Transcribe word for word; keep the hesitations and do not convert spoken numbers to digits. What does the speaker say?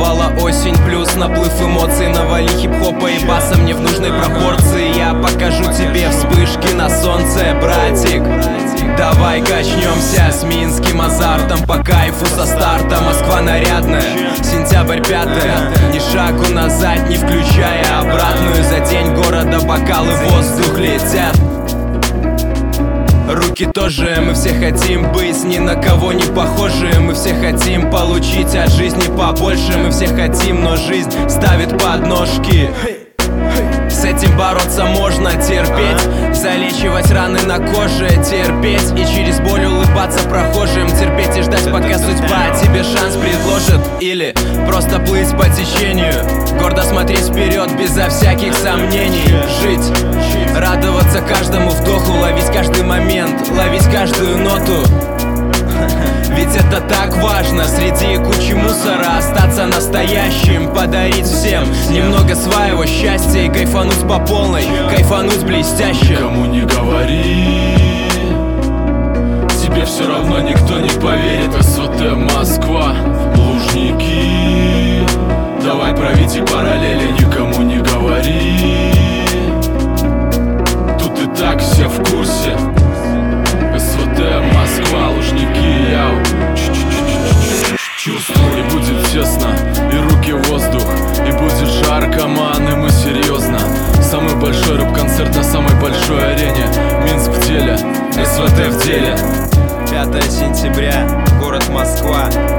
Наступала осень, плюс наплыв эмоций. Навали хип-хопа и баса мне в нужной пропорции. Я покажу тебе вспышки на солнце, братик. Давай качнемся с минским азартом, по кайфу со старта. Москва нарядная, сентябрь пятое. Ни шагу назад, не включая обратную. За день города бокалы в воздух летят. Руки тоже, мы все хотим быть ни на кого не похожи. Мы все хотим получить от жизни побольше. Мы все хотим, но жизнь ставит подножки. С этим бороться можно, терпеть, залечивать раны на коже, терпеть и через боль улыбаться прохожим. Терпеть и ждать, пока судьба тебе шанс предложит. Или просто плыть по течению, гордо смотреть вперед безо всяких сомнений. Жить, радоваться каждому вдоху, ловить каждый момент, ловить каждую ноту. Ведь это так важно, среди кучи мусора остаться настоящим, подарить всем немного своего счастья и кайфануть по полной, кайфануть блестяще. Никому не говори, тебе все равно никто не поверит. СВТ Москва, Лужники, давай проведи параллели. Никому не говори, тут и так все в курсе. СВТ Москва, Лужники, яу. Чувствую, и будет тесно, и руки в воздух, и будет жарко, ман, и мы серьезно. Самый большой рэп-концерт на самой большой арене. Минск в деле, СВТ в деле. Пятое сентября, город Москва.